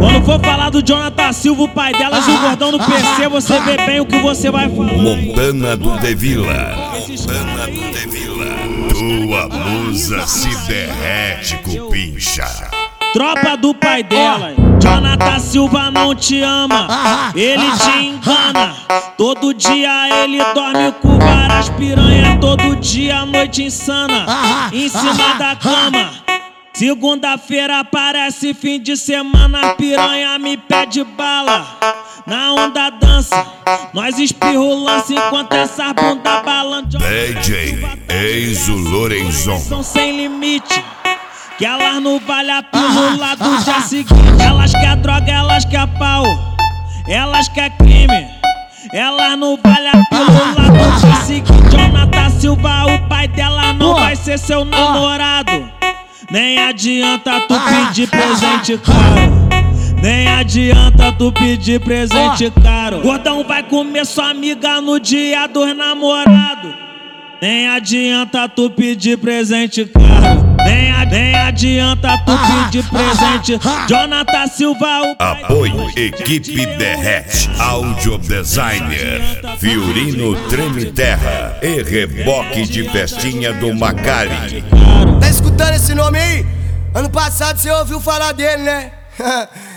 Quando for falar do Jonathan Silva, o pai delas e o gordão do PC, você vê bem o que você vai falar. Montana do Devila. Montana do Devila. Tua musa se derrete, cupincha. Tropa do pai dela, Jonathan Silva não te ama, ele te engana. Todo dia ele dorme com várias piranhas, todo dia a noite insana, em cima da cama. Segunda-feira aparece fim de semana, piranha me pede bala. Na onda dança, nós espirra o lance enquanto essas bunda balançam. DJ Eizo Lorenzon. São sem limite, que elas não valem a pílula do dia seguinte. Elas quer droga, elas quer pau, elas quer crime. Elas não valem a pílula do dia seguinte. Jonathan Silva, o pai dela não vai ser seu namorado. Nem adianta tu pedir presente caro, nem adianta tu pedir presente caro. Gordão vai comer sua amiga no dia dos namorados. Nem adianta tu pedir presente caro, nem adianta tu pedir presente. Jonathan Silva, o pai. Apoio Equipe Derrete, Audio Designer, Fiorino Treme Terra e Reboque de Festinha do Macari. Tá escutando esse nome aí? Ano passado você ouviu falar dele, né?